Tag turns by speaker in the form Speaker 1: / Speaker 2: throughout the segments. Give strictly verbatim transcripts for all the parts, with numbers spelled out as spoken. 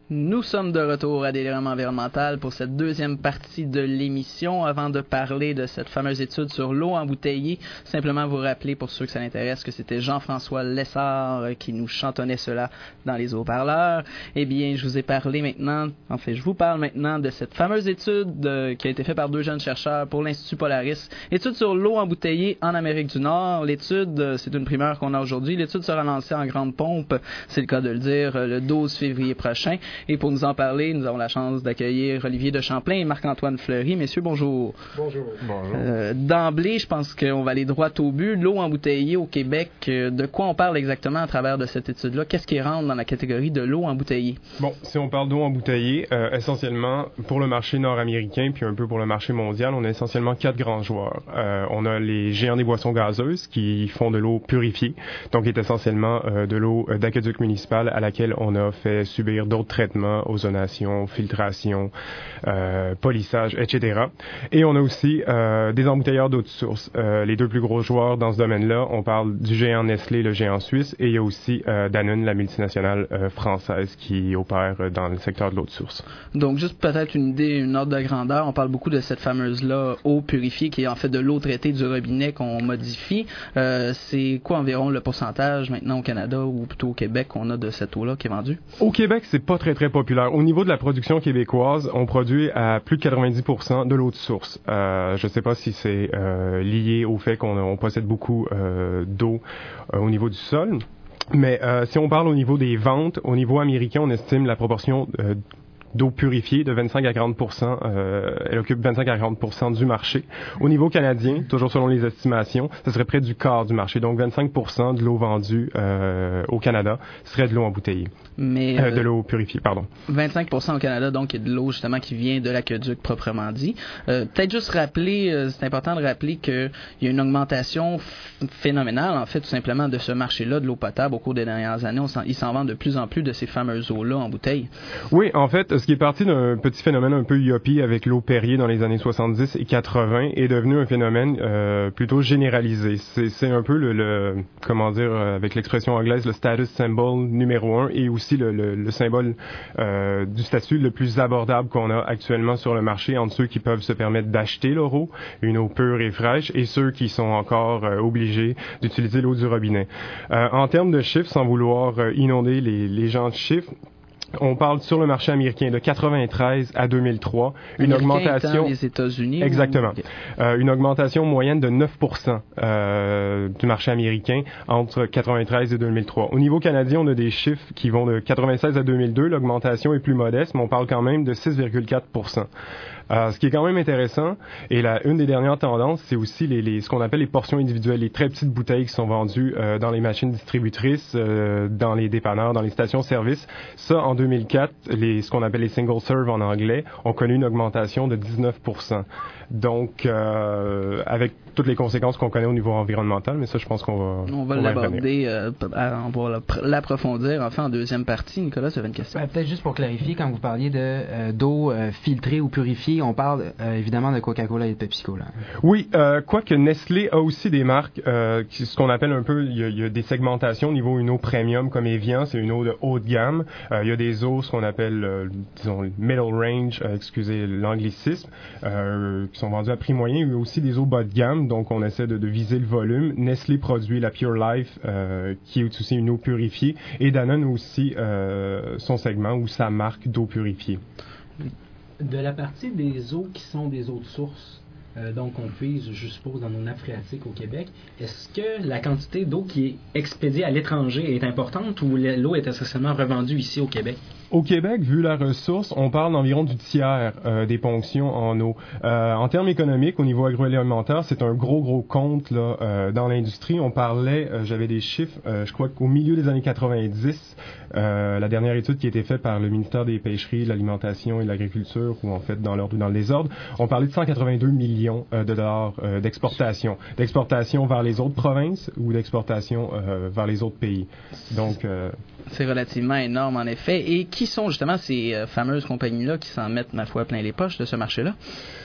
Speaker 1: Nous sommes de retour à Délirement environnemental pour cette deuxième partie de l'émission. Avant de parler de cette fameuse étude sur l'eau embouteillée, simplement vous rappeler pour ceux que ça intéresse que c'était Jean-François Lessard qui nous chantonnait cela dans les haut-parleurs. Eh bien, je vous ai parlé maintenant, en fait, je vous parle maintenant de cette fameuse étude euh, qui a été faite par deux jeunes chercheurs pour l'Institut Polaris. Étude sur l'eau embouteillée en Amérique du Nord. L'étude, euh, c'est une primeur qu'on a aujourd'hui. L'étude sera lancée en grande pompe, c'est le cas de le dire, le douze février prochain. Et pour nous en parler, nous avons la chance d'accueillir Olivier de Champlain et Marc-Antoine Fleury. Messieurs, bonjour.
Speaker 2: Bonjour. Bonjour.
Speaker 1: Euh, d'emblée, je pense qu'on va aller droit au but. L'eau embouteillée au Québec, euh, de quoi on parle exactement à travers de cette étude-là? Qu'est-ce qui rentre dans la catégorie de l'eau embouteillée?
Speaker 2: Bon, si on parle d'eau embouteillée, euh, essentiellement pour le marché nord-américain puis un peu pour le marché mondial, on a essentiellement quatre grands joueurs. Euh, on a les géants des boissons gazeuses qui font de l'eau purifiée, donc qui est essentiellement euh, de l'eau d'aqueduc municipal à laquelle on a fait subir d'autres traitements, ozonation, filtration, euh, polissage, et cetera. Et on a aussi euh, des embouteilleurs d'eau de source. Euh, les deux plus gros joueurs dans ce domaine-là, on parle du géant Nestlé, le géant suisse, et il y a aussi euh, Danone, la multinationale euh, française qui opère euh, dans le secteur de l'eau de source.
Speaker 1: Donc, juste peut-être une idée, une ordre de grandeur, on parle beaucoup de cette fameuse-là eau purifiée qui est en fait de l'eau traitée du robinet qu'on modifie. Euh, c'est quoi environ le pourcentage maintenant au Canada ou plutôt au Québec qu'on a de cette eau-là qui est vendue?
Speaker 2: Au Québec, c'est pas très très populaire. Au niveau de la production québécoise, on produit à plus de quatre-vingt-dix pour cent de l'eau de source. Euh, je ne sais pas si c'est euh, lié au fait qu'on on possède beaucoup euh, d'eau euh, au niveau du sol, mais euh, si on parle au niveau des ventes, au niveau américain, on estime la proportion euh, d'eau purifiée de vingt-cinq à quarante pour cent. Euh, elle occupe vingt-cinq à quarante pour cent du marché. Au niveau canadien, toujours selon les estimations, ce serait près du quart du marché. Donc vingt-cinq pour cent de l'eau vendue euh, au Canada serait de l'eau embouteillée.
Speaker 1: Mais
Speaker 2: euh, de l'eau purifiée, pardon.
Speaker 1: vingt-cinq pour cent au Canada, donc il y a de l'eau justement qui vient de l'aqueduc proprement dit. Euh, peut-être juste rappeler, euh, c'est important de rappeler qu'il y a une augmentation f- phénoménale, en fait, tout simplement, de ce marché-là, de l'eau potable au cours des dernières années. On s'en, il s'en vend de plus en plus de ces fameuses eaux-là en bouteille.
Speaker 2: Oui, en fait, ce qui est parti d'un petit phénomène un peu yuppie avec l'eau Perrier dans les années soixante-dix et quatre-vingts est devenu un phénomène euh, plutôt généralisé. C'est, c'est un peu le, le, comment dire, avec l'expression anglaise, le status symbol numéro un et aussi le, le, le symbole euh, du statut le plus abordable qu'on a actuellement sur le marché entre ceux qui peuvent se permettre d'acheter leur eau, une eau pure et fraîche, et ceux qui sont encore euh, obligés d'utiliser l'eau du robinet. Euh, en termes de chiffres, sans vouloir euh, inonder les, les gens de chiffres, on parle sur le marché américain de quatre-vingt-treize à deux mille trois, une
Speaker 1: Américain
Speaker 2: augmentation
Speaker 1: les États-Unis.
Speaker 2: Exactement.
Speaker 1: Ou...
Speaker 2: Euh, une augmentation moyenne de neuf pour cent euh, du marché américain entre quatre-vingt-treize et deux mille trois. Au niveau canadien, on a des chiffres qui vont de quatre-vingt-seize à deux mille deux, l'augmentation est plus modeste, mais on parle quand même de six virgule quatre pour cent. Euh, ce qui est quand même intéressant, et la, une des dernières tendances, c'est aussi les, les, ce qu'on appelle les portions individuelles, les très petites bouteilles qui sont vendues euh, dans les machines distributrices, euh, dans les dépanneurs, dans les stations-service. Ça, en deux mille quatre, les, ce qu'on appelle les single serve en anglais, ont connu une augmentation de dix-neuf pour cent. Donc, euh, avec toutes les conséquences qu'on connaît au niveau environnemental, mais ça, je pense qu'on va...
Speaker 1: On va
Speaker 2: on
Speaker 1: l'aborder, euh, on va l'approfondir, enfin, en deuxième partie. Nicolas, tu avais une question?
Speaker 3: Ben, peut-être juste pour clarifier, quand vous parliez de, euh, d'eau euh, filtrée ou purifiée, on parle euh, évidemment de Coca-Cola et de PepsiCo. Là.
Speaker 2: Oui, euh, quoique Nestlé a aussi des marques, euh, qui, ce qu'on appelle un peu, il y, a, il y a des segmentations au niveau une eau premium comme Evian, c'est une eau de haut de gamme. Euh, il y a des eaux, ce qu'on appelle, euh, disons, middle range, euh, excusez l'anglicisme, euh, qui sont vendues à prix moyen. Il y a aussi des eaux bas de gamme, donc on essaie de, de viser le volume. Nestlé produit la Pure Life, euh, qui est aussi une eau purifiée, et Danone aussi euh, son segment ou sa marque d'eau purifiée.
Speaker 4: De la partie des eaux qui sont des eaux de source, euh, donc on puise, je suppose, dans nos nappes phréatiques au Québec, est-ce que la quantité d'eau qui est expédiée à l'étranger est importante ou l'eau est essentiellement revendue ici au Québec?
Speaker 2: Au Québec, vu la ressource, on parle d'environ du tiers euh, des ponctions en eau. Euh, en termes économiques, au niveau agroalimentaire, c'est un gros, gros compte là, euh, dans l'industrie. On parlait, euh, j'avais des chiffres, euh, je crois qu'au milieu des années quatre-vingt-dix, euh, la dernière étude qui a été faite par le ministère des Pêcheries, de l'Alimentation et de l'Agriculture, ou en fait dans l'ordre ou dans le désordre, on parlait de cent quatre-vingt-deux millions euh, de dollars euh, d'exportation. D'exportation vers les autres provinces ou d'exportation euh, vers les autres pays. Donc... Euh,
Speaker 1: c'est relativement énorme, en effet. Et qui sont justement ces euh, fameuses compagnies-là qui s'en mettent, ma foi, plein les poches de ce marché-là?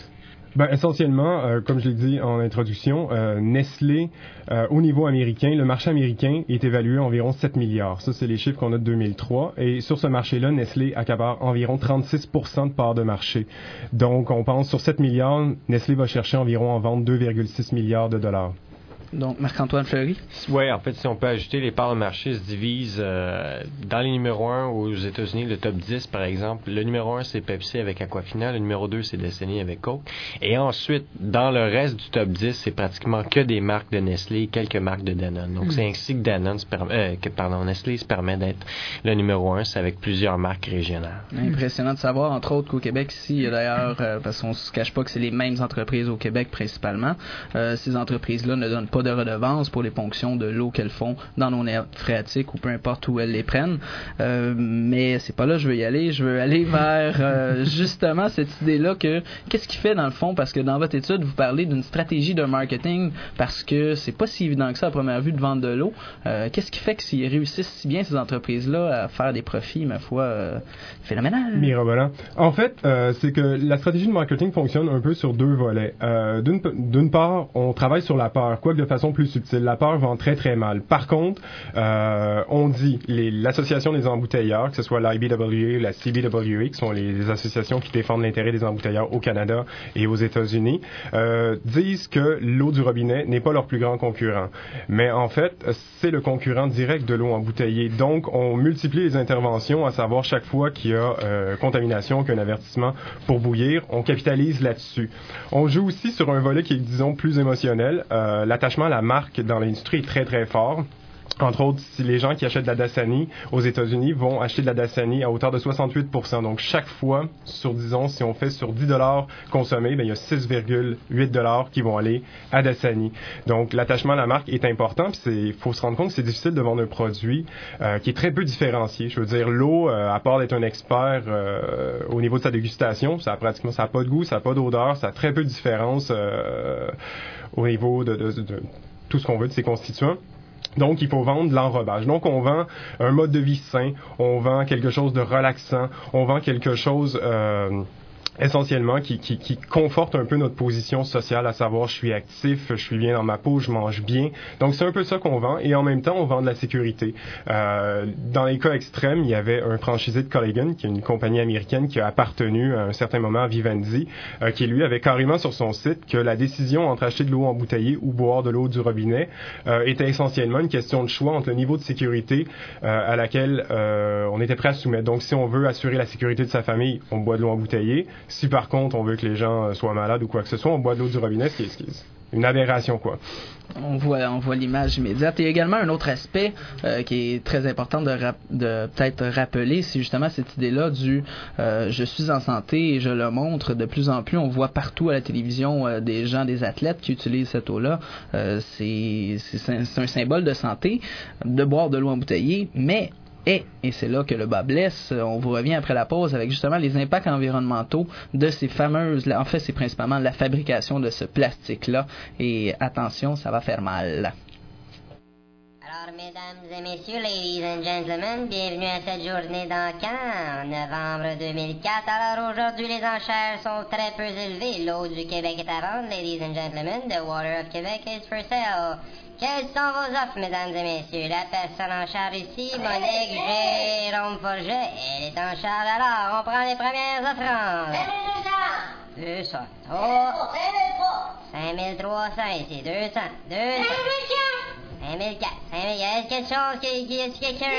Speaker 2: Ben, essentiellement, euh, comme je l'ai dit en introduction, euh, Nestlé, euh, au niveau américain, le marché américain est évalué à environ sept milliards. Ça, c'est les chiffres qu'on a de deux mille trois. Et sur ce marché-là, Nestlé accapare environ trente-six pour cent de part de marché. Donc, on pense sur sept milliards, Nestlé va chercher environ en vente deux virgule six milliards de dollars.
Speaker 1: Donc, Marc-Antoine Fleury?
Speaker 5: Oui, en fait, si on peut ajouter, les parts de marché se divisent euh, dans les numéros un aux États-Unis, le top dix, par exemple. Le numéro un, c'est Pepsi avec Aquafina. Le numéro deux, c'est Dasani avec Coke. Et ensuite, dans le reste du top dix, c'est pratiquement que des marques de Nestlé, quelques marques de Danone. Donc, mmh. c'est ainsi que Danone se permet, euh, que, pardon, Nestlé se permet d'être le numéro un, c'est avec plusieurs marques régionales.
Speaker 1: Impressionnant de savoir, entre autres, qu'au Québec, ici, d'ailleurs, euh, parce qu'on se cache pas que c'est les mêmes entreprises au Québec, principalement, euh, ces entreprises-là ne donnent pas de redevances pour les ponctions de l'eau qu'elles font dans nos nappes phréatiques ou peu importe où elles les prennent. Euh, mais c'est pas là que je veux y aller. Je veux aller vers euh, justement cette idée-là que qu'est-ce qui fait dans le fond, parce que dans votre étude, vous parlez d'une stratégie de marketing parce que c'est pas si évident que ça à première vue de vendre de l'eau. Euh, qu'est-ce qui fait que s'ils réussissent si bien ces entreprises-là à faire des profits, ma foi, euh, phénoménal?
Speaker 2: Mirobolant. En fait, euh, c'est que la stratégie de marketing fonctionne un peu sur deux volets. Euh, d'une, d'une part, on travaille sur la peur, quoique de façon plus subtile. La peur vend très très mal. Par contre, euh, on dit, les, l'association des embouteilleurs, que ce soit l'I B W A, la C B W A, qui sont les, les associations qui défendent l'intérêt des embouteilleurs au Canada et aux États-Unis, euh, disent que l'eau du robinet n'est pas leur plus grand concurrent. Mais en fait, c'est le concurrent direct de l'eau embouteillée. Donc, on multiplie les interventions, à savoir chaque fois qu'il y a euh, contamination, qu'un avertissement pour bouillir, on capitalise là-dessus. On joue aussi sur un volet qui est, disons, plus émotionnel. Euh, l'attachement à la marque dans l'industrie est très, très fort. Entre autres, si les gens qui achètent de la Dasani aux États-Unis vont acheter de la Dasani à hauteur de soixante-huit pour cent. Donc, chaque fois, sur, disons, si on fait sur dix dollars consommés, bien, il y a six virgule huit dollars qui vont aller à Dasani. Donc, l'attachement à la marque est important. Puis, il faut se rendre compte que c'est difficile de vendre un produit euh, qui est très peu différencié. Je veux dire, l'eau, euh, à part d'être un expert euh, au niveau de sa dégustation, ça a pratiquement, ça n'a pas de goût, ça n'a pas d'odeur, ça a très peu de différence euh, au niveau de, de, de, de tout ce qu'on veut de ses constituants. Donc, il faut vendre de l'enrobage. Donc, on vend un mode de vie sain, on vend quelque chose de relaxant, on vend quelque chose... Euh, essentiellement qui, qui, qui conforte un peu notre position sociale, à savoir je suis actif, je suis bien dans ma peau, je mange bien. Donc c'est un peu ça qu'on vend et en même temps on vend de la sécurité. Euh, dans les cas extrêmes, il y avait un franchisé de Culligan, qui est une compagnie américaine qui a appartenu à un certain moment à Vivendi, euh, qui lui avait carrément sur son site que la décision entre acheter de l'eau embouteillée ou boire de l'eau du robinet euh, était essentiellement une question de choix entre le niveau de sécurité euh, à laquelle euh, on était prêt à soumettre. Donc si on veut assurer la sécurité de sa famille, on boit de l'eau embouteillée. Si par contre on veut que les gens soient malades ou quoi que ce soit, on boit de l'eau du robinet, ce qui est, ce qui est une aberration, quoi.
Speaker 1: On voit, on voit l'image immédiate. Et également un autre aspect euh, qui est très important de, rap- de peut-être rappeler, c'est justement cette idée-là du euh, je suis en santé et je le montre. De plus en plus, on voit partout à la télévision euh, des gens, des athlètes qui utilisent cette eau-là. Euh, c'est, c'est, c'est un symbole de santé de boire de l'eau embouteillée, mais Et, et c'est là que le bas blesse, on vous revient après la pause avec justement les impacts environnementaux de ces fameuses, en fait c'est principalement la fabrication de ce plastique-là, et attention, ça va faire mal.
Speaker 6: Alors, mesdames et messieurs, ladies and gentlemen, bienvenue à cette journée d'Encan, en novembre deux mille quatre. Alors, aujourd'hui, les enchères sont très peu élevées. L'eau du Québec est à vendre, ladies and gentlemen. The water of Quebec is for sale. Quelles sont vos offres, mesdames et messieurs? La personne en charge ici, Monique Jérôme Forget, elle est en charge. Alors, on prend les premières offrandes. deux cents. Oh. cinq mille trois cents ici. deux cents. deux cents. cinq mille quatre. cinq mille. Est-ce quelque chose qui... qui est-ce quelqu'un...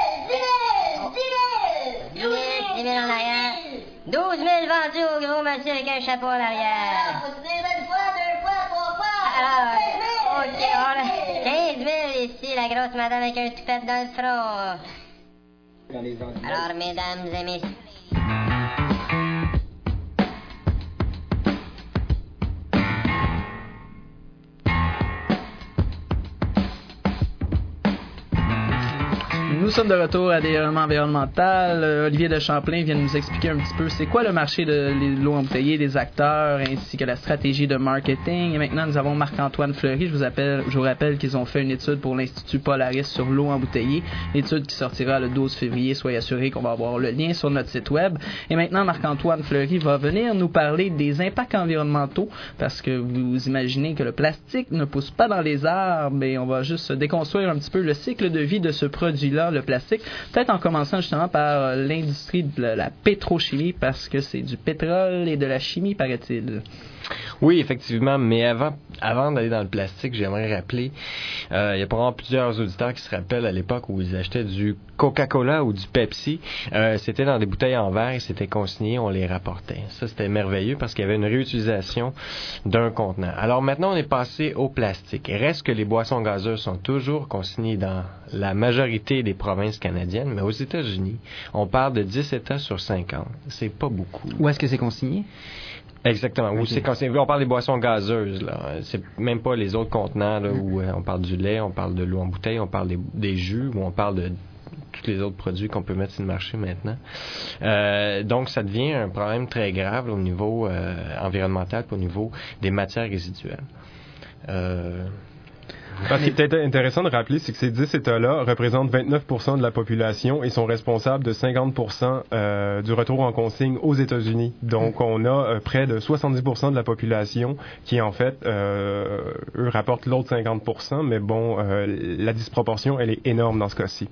Speaker 6: dix mille. dix mille en arrière. douze mille vendus au gros monsieur avec un chapeau en arrière.
Speaker 7: Faut dire une fois, deux fois, trois fois.
Speaker 6: Alors, ok, on a quinze mille ici, la grosse madame avec un toupette dans le front. Alors, mesdames et messieurs...
Speaker 1: Nous sommes de retour à Délirement environnemental. Euh, Olivier de Champlain vient de nous expliquer un petit peu c'est quoi le marché de l'eau embouteillée, des acteurs, ainsi que la stratégie de marketing. Et maintenant, nous avons Marc-Antoine Fleury. Je vous, appelle, je vous rappelle qu'ils ont fait une étude pour l'Institut Polaris sur l'eau embouteillée. Étude qui sortira le douze février. Soyez assurés qu'on va avoir le lien sur notre site web. Et maintenant, Marc-Antoine Fleury va venir nous parler des impacts environnementaux, parce que vous imaginez que le plastique ne pousse pas dans les arbres, et on va juste déconstruire un petit peu le cycle de vie de ce produit-là, le plastique, peut-être en commençant justement par l'industrie de la pétrochimie, parce que c'est du pétrole et de la chimie, paraît-il.
Speaker 5: Oui, effectivement, mais avant, avant d'aller dans le plastique, j'aimerais rappeler, euh, il y a probablement plusieurs auditeurs qui se rappellent à l'époque où ils achetaient du Coca-Cola ou du Pepsi, euh, c'était dans des bouteilles en verre et c'était consigné, on les rapportait. Ça, c'était merveilleux parce qu'il y avait une réutilisation d'un contenant. Alors maintenant, on est passé au plastique. Il reste que les boissons gazeuses sont toujours consignées dans la majorité des provinces canadiennes, mais aux États-Unis, on parle de dix États sur cinquante. C'est pas beaucoup.
Speaker 3: Où est-ce que c'est consigné?
Speaker 5: Exactement. Okay. Où c'est quand c'est, on parle des boissons gazeuses, là. C'est même pas les autres contenants, là, où euh, on parle du lait, on parle de l'eau en bouteille, on parle des, des jus, où on parle de tous les autres produits qu'on peut mettre sur le marché maintenant. Euh, donc, ça devient un problème très grave là, au niveau euh, environnemental, puis au niveau des matières résiduelles. Euh,
Speaker 2: Ce qui est peut-être intéressant de rappeler, c'est que ces dix États-là représentent vingt-neuf pour cent de la population et sont responsables de cinquante pour cent euh, du retour en consigne aux États-Unis. Donc, on a euh, près de soixante-dix pour cent de la population qui, en fait, euh, eux rapportent l'autre cinquante pour cent, mais bon, euh, la disproportion, elle est énorme dans ce cas-ci.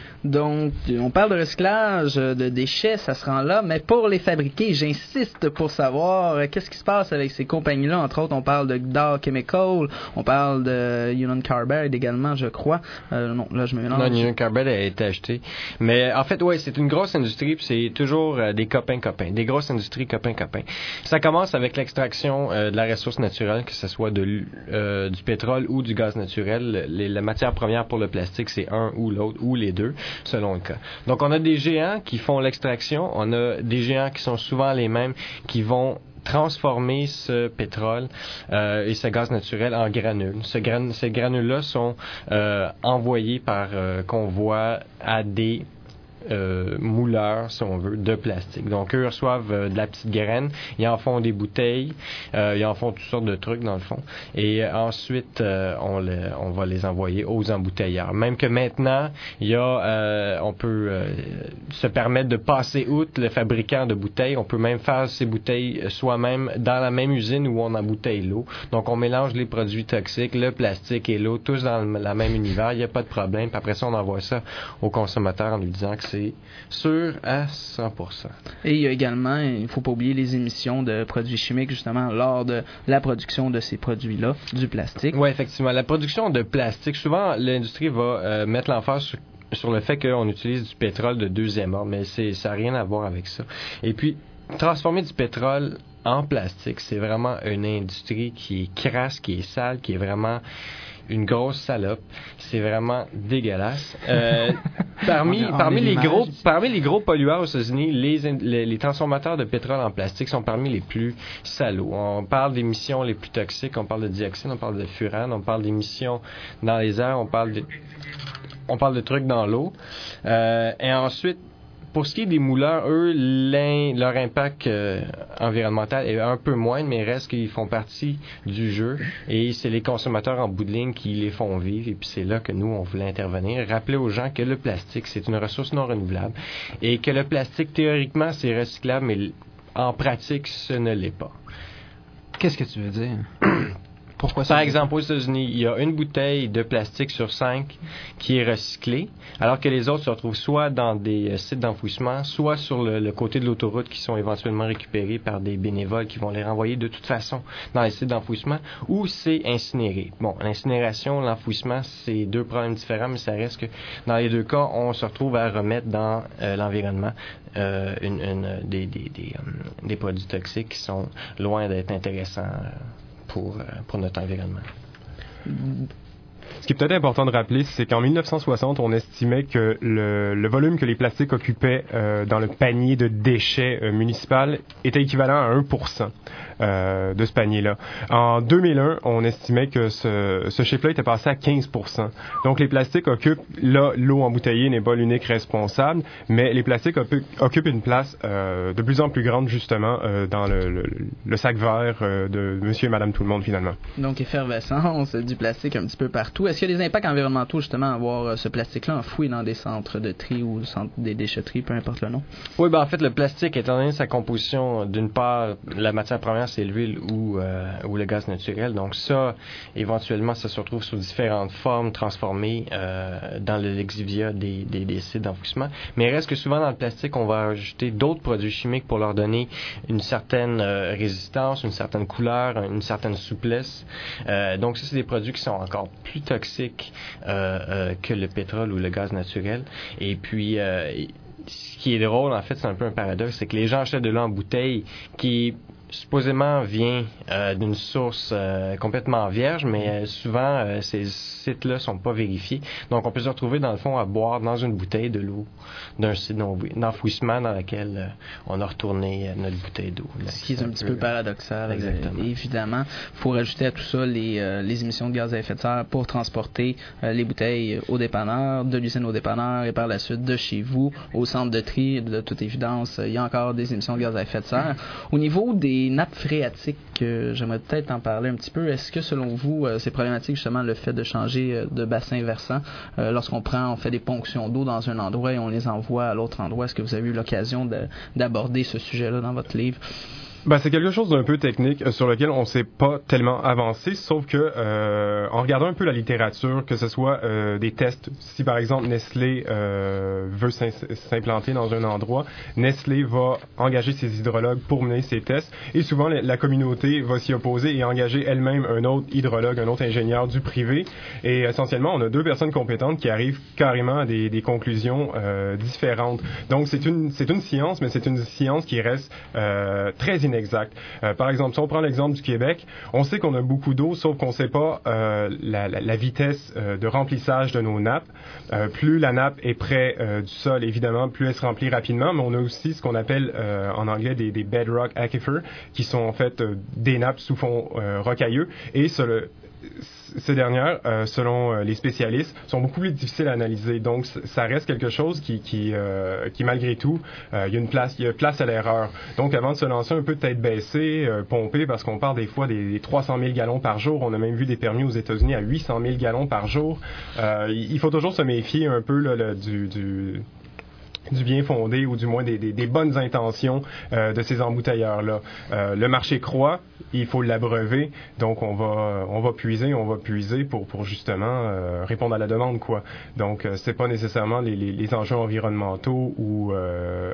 Speaker 1: Donc, on parle de recyclage de déchets, ça se rend là, mais pour les fabriquer, j'insiste pour savoir euh, qu'est-ce qui se passe avec ces compagnies-là. Entre autres, on parle de Dow Chemical, on parle de Union Carbide également, je crois. Euh, non, là, je me mélange.
Speaker 5: Non, Union Carbide a été acheté. Mais en fait, ouais, c'est une grosse industrie, puis c'est toujours euh, des copains-copains, des grosses industries copains-copains. Ça commence avec l'extraction euh, de la ressource naturelle, que ce soit de, euh, du pétrole ou du gaz naturel. Les, la matière première pour le plastique, c'est un ou l'autre, ou les deux, selon le cas. Donc, on a des géants qui font l'extraction, on a des géants qui sont souvent les mêmes, qui vont transformer ce pétrole euh, et ce gaz naturel en granules. Ce gran- ces granules-là sont euh, envoyés par euh, convoi à des Euh, mouleurs, si on veut, de plastique. Donc, eux reçoivent euh, de la petite graine, ils en font des bouteilles, euh, ils en font toutes sortes de trucs, dans le fond. Et euh, ensuite, euh, on, le, on va les envoyer aux embouteilleurs. Même que maintenant, il y a, euh, on peut euh, se permettre de passer outre le fabricant de bouteilles. On peut même faire ces bouteilles soi-même dans la même usine où on embouteille l'eau. Donc, on mélange les produits toxiques, le plastique et l'eau, tous dans le la même univers. Il n'y a pas de problème. Puis après ça, on envoie ça au consommateur en lui disant que c'est sûr à cent pour cent.
Speaker 1: Et il y a également, il ne faut pas oublier les émissions de produits chimiques, justement, lors de la production de ces produits-là, du plastique.
Speaker 5: Oui, effectivement. La production de plastique, souvent, l'industrie va euh, mettre l'emphase sur, sur le fait qu'on utilise du pétrole de deuxième ordre, mais c'est, ça n'a rien à voir avec ça. Et puis, transformer du pétrole en plastique, c'est vraiment une industrie qui est crasse, qui est sale, qui est vraiment une grosse salope. C'est vraiment dégueulasse. Euh, parmi
Speaker 3: on, on
Speaker 5: parmi les
Speaker 3: l'image.
Speaker 5: gros parmi les gros pollueurs aux États-Unis, les, les les transformateurs de pétrole en plastique sont parmi les plus salauds. On parle d'émissions les plus toxiques, on parle de dioxine, on parle de furane, on parle d'émissions dans les airs, on parle de on parle de trucs dans l'eau. Euh, et ensuite, pour ce qui est des mouleurs, eux, leur impact euh, environnemental est un peu moindre, mais il reste qu'ils font partie du jeu et c'est les consommateurs en bout de ligne qui les font vivre et puis c'est là que nous, on voulait intervenir. Rappeler aux gens que le plastique, c'est une ressource non renouvelable et que le plastique, théoriquement, c'est recyclable, mais en pratique, ce ne l'est pas.
Speaker 3: Qu'est-ce que tu veux dire? Pourquoi ça?
Speaker 5: Par exemple, aux États-Unis, il y a une bouteille de plastique sur cinq qui est recyclée, alors que les autres se retrouvent soit dans des sites d'enfouissement, soit sur le, le côté de l'autoroute qui sont éventuellement récupérés par des bénévoles qui vont les renvoyer de toute façon dans les sites d'enfouissement, ou c'est incinéré. Bon, l'incinération, l'enfouissement, c'est deux problèmes différents, mais ça reste que dans les deux cas, on se retrouve à remettre dans euh, l'environnement euh, une, une, des, des, des, um, des produits toxiques qui sont loin d'être intéressants euh, Pour, pour notre environnement.
Speaker 2: Ce qui est peut-être important de rappeler, c'est qu'en dix-neuf cent soixante, on estimait que le, le volume que les plastiques occupaient euh, dans le panier de déchets euh, municipal était équivalent à un pour cent. euh, de ce panier-là. En deux mille un, on estimait que ce, ce chiffre-là était passé à quinze pour cent. Donc, les plastiques occupent, là, l'eau embouteillée n'est pas l'unique responsable, mais les plastiques occupent une place euh, de plus en plus grande, justement, euh, dans le, le, le sac vert euh, de monsieur et madame tout le monde, finalement.
Speaker 1: Donc, effervescence du plastique un petit peu partout. Est-ce qu'il y a des impacts environnementaux, justement, à avoir euh, ce plastique-là enfoui dans des centres de tri ou centres des déchetteries, peu importe le nom?
Speaker 5: Oui, ben en fait, le plastique, étant donné sa composition, d'une part, la matière première, c'est l'huile ou, euh, ou le gaz naturel. Donc ça, éventuellement, ça se retrouve sous différentes formes transformées euh, dans le lexivia des, des, des sites d'enfouissement. Mais il reste que souvent, dans le plastique, on va ajouter d'autres produits chimiques pour leur donner une certaine euh, résistance, une certaine couleur, une certaine souplesse. Euh, donc ça, c'est des produits qui sont encore plus toxiques euh, euh, que le pétrole ou le gaz naturel. Et puis, euh, ce qui est drôle, en fait, c'est un peu un paradoxe, c'est que les gens achètent de l'eau en bouteille qui supposément vient euh, d'une source euh, complètement vierge, mais euh, souvent euh, ces sites-là sont pas vérifiés. Donc on peut se retrouver dans le fond à boire dans une bouteille de l'eau d'un site d'enfouissement dans lequel euh, on a retourné euh, notre bouteille d'eau. Là,
Speaker 1: Ce qui est un, un petit peu, peu paradoxal.
Speaker 5: Exactement.
Speaker 1: Euh, évidemment, il faut rajouter à tout ça les, euh, les émissions de gaz à effet de serre pour transporter euh, les bouteilles au dépanneur, de l'usine au dépanneur et par la suite de chez vous au centre de tri. De toute évidence, il y a encore des émissions de gaz à effet de serre. Au niveau des nappes phréatiques, euh, j'aimerais peut-être en parler un petit peu. Est-ce que selon vous, euh, c'est problématique justement le fait de changer euh, de bassin versant euh, lorsqu'on prend, on fait des ponctions d'eau dans un endroit et on les envoie à l'autre endroit? Est-ce que vous avez eu l'occasion de, d'aborder ce sujet-là dans votre livre?
Speaker 2: Ben, c'est quelque chose d'un peu technique euh, sur lequel on ne s'est pas tellement avancé, sauf que euh, en regardant un peu la littérature, que ce soit euh, des tests, si par exemple Nestlé euh, veut s'implanter dans un endroit, Nestlé va engager ses hydrologues pour mener ses tests, et souvent la, la communauté va s'y opposer et engager elle-même un autre hydrologue, un autre ingénieur du privé, et essentiellement on a deux personnes compétentes qui arrivent carrément à des, des conclusions euh, différentes. Donc c'est une c'est une science, mais c'est une science qui reste euh, très inexacte. Exact. Euh, par exemple, si on prend l'exemple du Québec, on sait qu'on a beaucoup d'eau, sauf qu'on ne sait pas euh, la, la, la vitesse euh, de remplissage de nos nappes. Euh, plus la nappe est près euh, du sol, évidemment, plus elle se remplit rapidement, mais on a aussi ce qu'on appelle euh, en anglais des, des bedrock aquifers, qui sont en fait euh, des nappes sous fond euh, rocailleux, et ce, le, ces dernières, euh, selon euh, les spécialistes, sont beaucoup plus difficiles à analyser. Donc, ça reste quelque chose qui, qui, euh, qui malgré tout, euh, il y a une place, il y a place à l'erreur. Donc, avant de se lancer un peu tête baissée, euh, pomper, parce qu'on parle des fois des, des trois cent mille gallons par jour. On a même vu des permis aux États-Unis à huit cent mille gallons par jour. Euh, il faut toujours se méfier un peu là, là, du, du du bien fondé ou du moins des, des, des bonnes intentions euh, de ces embouteilleurs-là. Euh, le marché croît, il faut l'abreuver, donc on va on va puiser, on va puiser pour pour justement euh, répondre à la demande, quoi. Donc euh, c'est pas nécessairement les, les, les enjeux environnementaux ou euh,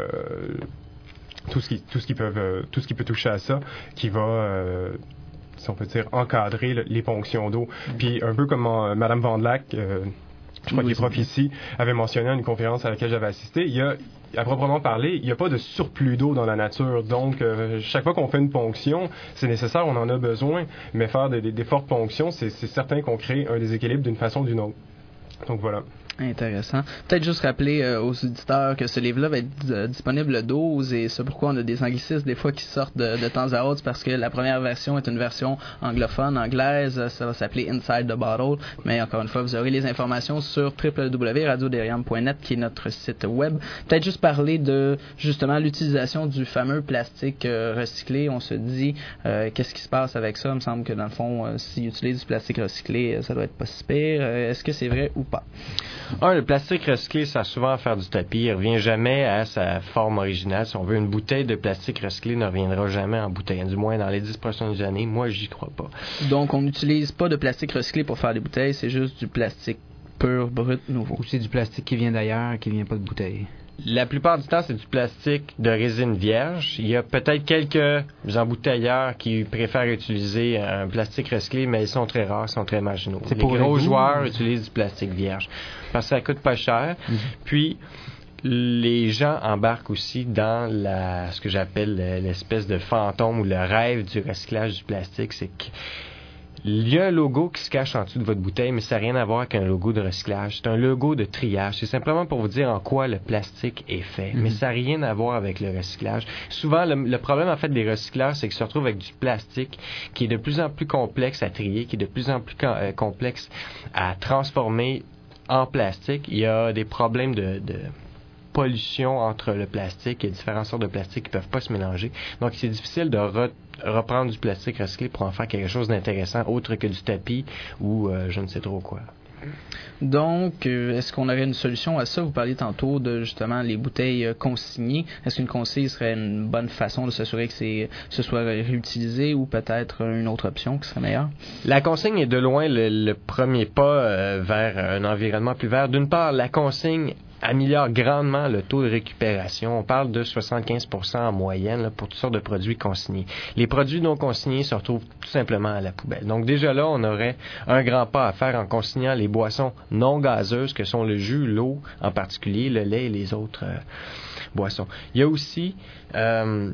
Speaker 2: tout ce qui tout ce qui peut euh, tout ce qui peut toucher à ça qui va euh, si on peut dire encadrer le, les ponctions d'eau. Mm-hmm. Puis un peu comme euh, Madame Vandelac, euh, je crois oui, que les profs ici avaient mentionné à une conférence à laquelle j'avais assisté, il y a, à proprement parler, il n'y a pas de surplus d'eau dans la nature. Donc, euh, chaque fois qu'on fait une ponction, c'est nécessaire, on en a besoin, mais faire des, des, des fortes ponctions, c'est, c'est certain qu'on crée un déséquilibre d'une façon ou d'une autre. Donc, voilà.
Speaker 1: Intéressant. Peut-être juste rappeler euh, aux auditeurs que ce livre-là va être euh, disponible le douze, et c'est pourquoi on a des anglicismes des fois qui sortent de, de temps à autre, parce que la première version est une version anglophone, anglaise, ça va s'appeler Inside the Bottle, mais encore une fois, vous aurez les informations sur w w w point radio delirium point net qui est notre site web. Peut-être juste parler de justement l'utilisation du fameux plastique euh, recyclé. On se dit, euh, qu'est-ce qui se passe avec ça? Il me semble que dans le fond, euh, s'ils utilisent du plastique recyclé, ça doit être pas si pire. Euh, est-ce que c'est vrai ou pas?
Speaker 5: Un, le plastique recyclé, ça a souvent à faire du tapis. Il ne revient jamais à sa forme originale. Si on veut, une bouteille de plastique recyclé ne reviendra jamais en bouteille. Du moins, dans les dix prochaines années, moi, j'y crois pas.
Speaker 1: Donc, on n'utilise pas de plastique recyclé pour faire des bouteilles, c'est juste du plastique pur, brut, nouveau.
Speaker 3: Ou c'est du plastique qui vient d'ailleurs, qui vient pas de bouteille.
Speaker 5: La plupart du temps, c'est du plastique de résine vierge. Il y a peut-être quelques embouteilleurs qui préfèrent utiliser un plastique recyclé, mais ils sont très rares, ils sont très marginaux. C'est Les pour gros joueurs utilisent du plastique vierge parce que ça coûte pas cher. Mm-hmm. Puis, les gens embarquent aussi dans la, ce que j'appelle l'espèce de fantôme ou le rêve du recyclage du plastique. C'est que Il y a un logo qui se cache en dessous de votre bouteille, mais ça n'a rien à voir avec un logo de recyclage. C'est un logo de triage. C'est simplement pour vous dire en quoi le plastique est fait. Mm-hmm. Mais ça n'a rien à voir avec le recyclage. Souvent, le, le problème, en fait, des recycleurs, c'est qu'ils se retrouvent avec du plastique qui est de plus en plus complexe à trier, qui est de plus en plus com- euh, complexe à transformer en plastique. Il y a des problèmes de... de pollution entre le plastique. Il y a différentes sortes de plastique qui ne peuvent pas se mélanger. Donc, c'est difficile de re- reprendre du plastique recyclé pour en faire quelque chose d'intéressant autre que du tapis ou euh, je ne sais trop quoi.
Speaker 1: Donc, euh, est-ce qu'on aurait une solution à ça? Vous parliez tantôt de, justement, les bouteilles euh, consignées. Est-ce qu'une consigne serait une bonne façon de s'assurer que c'est, ce soit réutilisé ou peut-être une autre option qui serait meilleure?
Speaker 5: La consigne est de loin le, le premier pas euh, vers un environnement plus vert. D'une part, la consigne améliore grandement le taux de récupération. On parle de soixante-quinze pour cent en moyenne là, pour toutes sortes de produits consignés. Les produits non consignés se retrouvent tout simplement à la poubelle. Donc déjà là, on aurait un grand pas à faire en consignant les boissons non gazeuses que sont le jus, l'eau en particulier, le lait et les autres euh, boissons. Il y a aussi... Euh,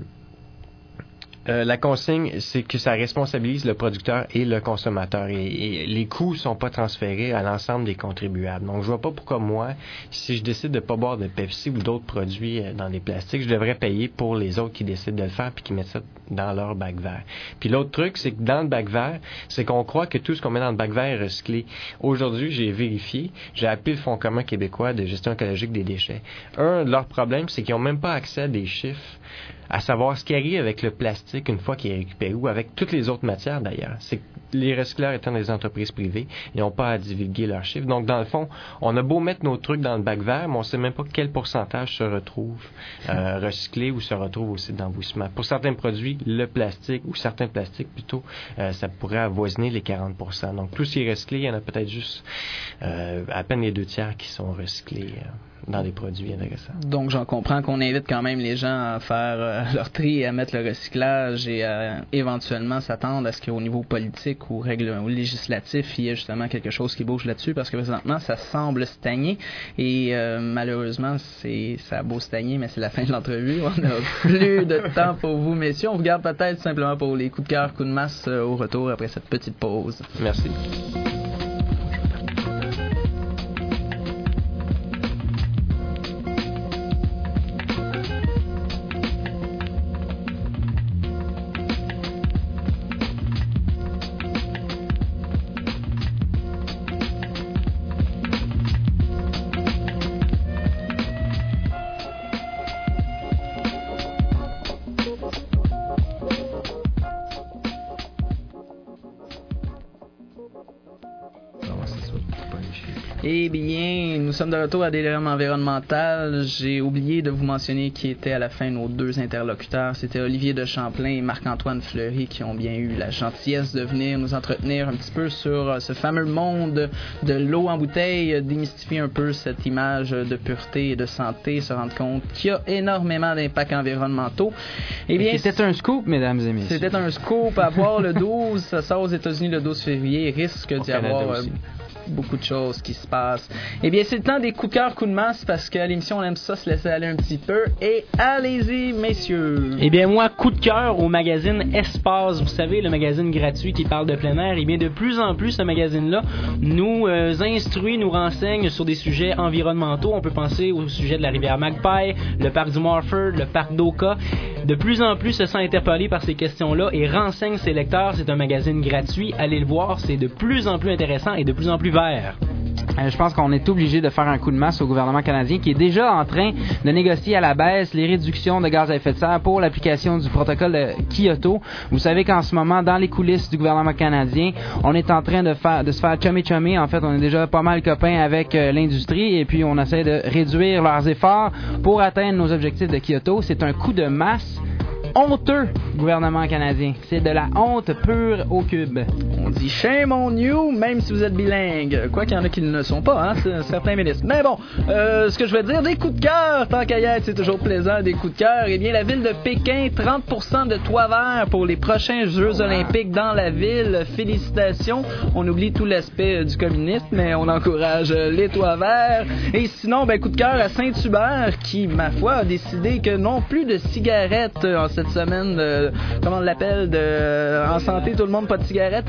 Speaker 5: Euh, la consigne, c'est que ça responsabilise le producteur et le consommateur et, et les coûts sont pas transférés à l'ensemble des contribuables. Donc, je vois pas pourquoi moi, si je décide de pas boire de Pepsi ou d'autres produits dans des plastiques, je devrais payer pour les autres qui décident de le faire puis qui mettent ça dans leur bac vert. Puis l'autre truc, c'est que dans le bac vert, c'est qu'on croit que tout ce qu'on met dans le bac vert est recyclé. Aujourd'hui, j'ai vérifié, j'ai appelé le Fonds commun québécois de gestion écologique des déchets. Un de leurs problèmes, c'est qu'ils ont même pas accès à des chiffres à savoir ce qui arrive avec le plastique une fois qu'il est récupéré ou avec toutes les autres matières d'ailleurs. C'est que les recycleurs étant des entreprises privées, ils n'ont pas à divulguer leurs chiffres. Donc, dans le fond, on a beau mettre nos trucs dans le bac vert, mais on ne sait même pas quel pourcentage se retrouve euh, recyclé ou se retrouve au site d'embouissement. Pour certains produits, le plastique ou certains plastiques plutôt, euh, ça pourrait avoisiner les quarante pour cent. Donc, tout ce qui est recyclé, il y en a peut-être juste euh, à peine les deux tiers qui sont recyclés. Euh. Dans des produits intéressants.
Speaker 1: Donc, j'en comprends qu'on invite quand même les gens à faire euh, leur tri et à mettre le recyclage et à éventuellement s'attendre à ce qu'au niveau politique ou, règle, ou législatif, il y ait justement quelque chose qui bouge là-dessus parce que présentement, ça semble stagner et euh, malheureusement, c'est, ça a beau stagner, mais c'est la fin de l'entrevue. On n'a plus de temps pour vous, messieurs. On vous garde peut-être simplement pour les coups de cœur, coups de masse euh, au retour après cette petite pause.
Speaker 5: Merci.
Speaker 1: Eh bien, nous sommes de retour à Délirium environnemental. J'ai oublié de vous mentionner qui étaient à la fin nos deux interlocuteurs. C'était Olivier de Champlain et Marc-Antoine Fleury qui ont bien eu la gentillesse de venir nous entretenir un petit peu sur ce fameux monde de l'eau en bouteille, démystifier un peu cette image de pureté et de santé, se rendre compte qu'il y a énormément d'impacts environnementaux. Eh bien,
Speaker 3: c'était un scoop, mesdames et messieurs.
Speaker 1: C'était un scoop à voir le douze. Ça sort aux États-Unis le douze février. Risque d'y avoir beaucoup de choses qui se passent. Eh bien, c'est le temps des coups de cœur, coups de masse, parce qu'à l'émission, on aime ça se laisser aller un petit peu. Et allez-y, messieurs!
Speaker 8: Eh bien, moi, coup de cœur au magazine Espace. Vous savez, le magazine gratuit qui parle de plein air. Eh bien, de plus en plus, ce magazine-là nous euh, instruit, nous renseigne sur des sujets environnementaux. On peut penser au sujet de la rivière Magpie, le parc du Morford, le parc d'Oka. De plus en plus se sent interpellé par ces questions-là et renseigne ses lecteurs. C'est un magazine gratuit. Allez le voir, c'est de plus en plus intéressant et de plus en plus vert.
Speaker 3: Euh, je pense qu'on est obligé de faire un coup de masse au gouvernement canadien qui est déjà en train de négocier à la baisse les réductions de gaz à effet de serre pour l'application du protocole de Kyoto. Vous savez qu'en ce moment, dans les coulisses du gouvernement canadien, on est en train de, faire, de se faire chummy-chummy. En fait, on est déjà pas mal copains avec euh, l'industrie et puis on essaie de réduire leurs efforts pour atteindre nos objectifs de Kyoto. C'est un coup de masse honteux, gouvernement canadien. C'est de la honte pure au cube.
Speaker 1: On dit shame on you, même si vous êtes bilingue. Quoi qu'il y en a qui ne le sont pas, hein, c'est certains ministres. Mais bon, euh, ce que je veux dire, des coups de cœur, tant qu'à y être, c'est toujours plaisant, des coups de cœur. Eh bien, la ville de Pékin, trente pour cent de toits verts pour les prochains Jeux olympiques dans la ville. Félicitations. On oublie tout l'aspect euh, du communisme, mais on encourage euh, les toits verts. Et sinon, ben, coup de cœur à Saint-Hubert, qui, ma foi, a décidé que non plus de cigarettes euh, en cette semaine, de, comment on l'appelle, de, en santé, tout le monde, pas de cigarettes.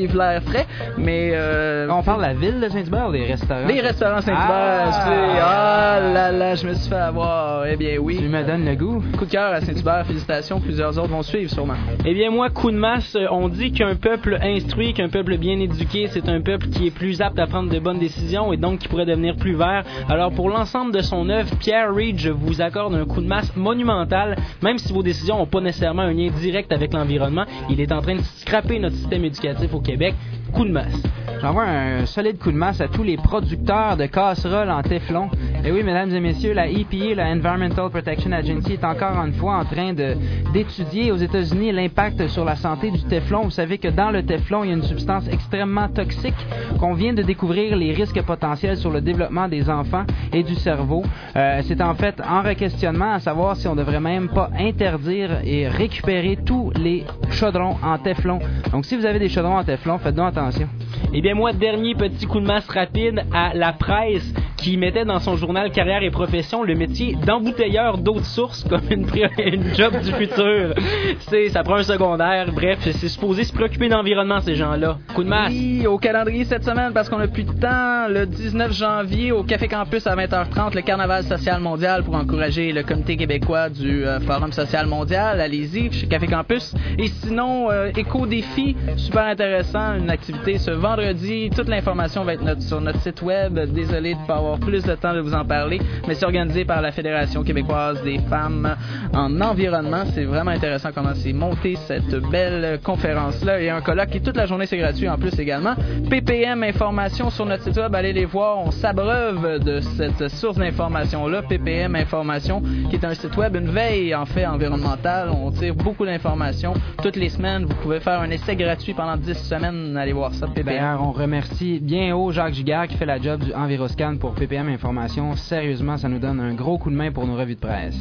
Speaker 1: suivre l'air frais, mais... Euh,
Speaker 3: on parle de la ville de Saint-Hubert ou des restaurants?
Speaker 1: Les restaurants Saint-Hubert,
Speaker 3: ah,
Speaker 1: ah là là, je me suis fait avoir, eh bien oui.
Speaker 3: Tu me donnes le goût.
Speaker 1: Coup de cœur à Saint-Hubert, félicitations, plusieurs autres vont suivre sûrement.
Speaker 8: Eh bien moi, coup de masse, on dit qu'un peuple instruit, qu'un peuple bien éduqué, c'est un peuple qui est plus apte à prendre de bonnes décisions et donc qui pourrait devenir plus vert. Alors pour l'ensemble de son œuvre, Pierre Reid, je vous accorde un coup de masse monumental, même si vos décisions n'ont pas nécessairement un lien direct avec l'environnement. Il est en train de scraper notre système éducatif au Québec. Coup de masse.
Speaker 3: J'envoie un solide coup de masse à tous les producteurs de casseroles en téflon. Et oui, mesdames et messieurs, la E P A, la Environmental Protection Agency, est encore une fois en train de, d'étudier aux États-Unis l'impact sur la santé du téflon. Vous savez que dans le téflon, il y a une substance extrêmement toxique qu'on vient de découvrir les risques potentiels sur le développement des enfants et du cerveau. Euh, c'est en fait en requestionnement à savoir si on devrait même pas interdire et récupérer tous les chaudrons en téflon. Donc si vous avez des chaudrons en téflon, faites donc attention.
Speaker 8: Eh bien moi, dernier petit coup de masse rapide à la presse qui mettait dans son journal Carrière et Profession le métier d'embouteilleur d'eau de source comme une, une job du futur. C'est, ça prend un secondaire, bref, c'est supposé se préoccuper d'environnement ces gens-là. Coup de masse.
Speaker 1: Oui, au calendrier cette semaine parce qu'on a plus de temps, le dix-neuf janvier au Café Campus à vingt heures trente, le Carnaval social mondial pour encourager le comité québécois du euh, Forum social mondial. Allez-y, chez Café Campus. Et sinon, euh, Éco-défi, super intéressant, une activité ce vendredi. Toute l'information va être notre, sur notre site web. Désolé de ne pas avoir plus de temps de vous en parler, mais c'est organisé par la Fédération québécoise des femmes en environnement. C'est vraiment intéressant comment c'est monté cette belle conférence-là. Il y a un colloque et toute la journée c'est gratuit en plus également. P P M Information sur notre site web, allez les voir. On s'abreuve de cette source d'information-là, P P M Information, qui est un site web, une veille en fait environnementale. On tire beaucoup d'informations toutes les semaines. Vous pouvez faire un essai gratuit pendant dix semaines. Allez voir ça, P P M.
Speaker 3: D'ailleurs, on remercie bien haut Jacques Giguère qui fait la job du Enviroscan pour P P M Information. Sérieusement, ça nous donne un gros coup de main pour nos revues de presse.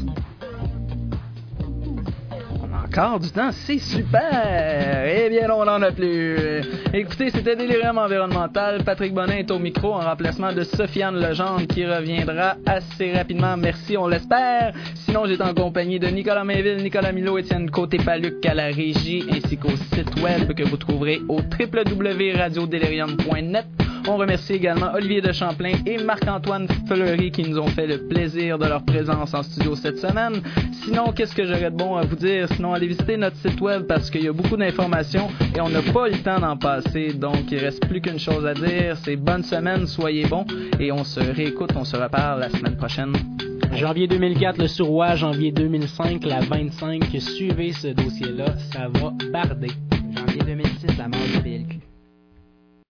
Speaker 1: Encore du temps, c'est super! Eh bien, on n'en a plus. Écoutez, c'était Délirium environnemental. Patrick Bonin est au micro en remplacement de Sofiane Legendre qui reviendra assez rapidement. Merci, on l'espère. Sinon, j'étais en compagnie de Nicolas Mainville, Nicolas Milo, Étienne Côté-Paluc à la régie, ainsi qu'au site web que vous trouverez au w w w point radio delirium point net. On remercie également Olivier de Champlain et Marc-Antoine Fleury qui nous ont fait le plaisir de leur présence en studio cette semaine. Sinon, qu'est-ce que j'aurais de bon à vous dire? Sinon, allez visiter notre site web parce qu'il y a beaucoup d'informations et on n'a pas eu le temps d'en passer. Donc, il reste plus qu'une chose à dire. C'est bonne semaine, soyez bons et on se réécoute, on se reparle la semaine prochaine.
Speaker 8: Janvier deux mille quatre, le Suroît. Janvier deux mille cinq, la vingt-cinq. Suivez ce dossier-là, ça va barder.
Speaker 3: Janvier deux mille six, la mort.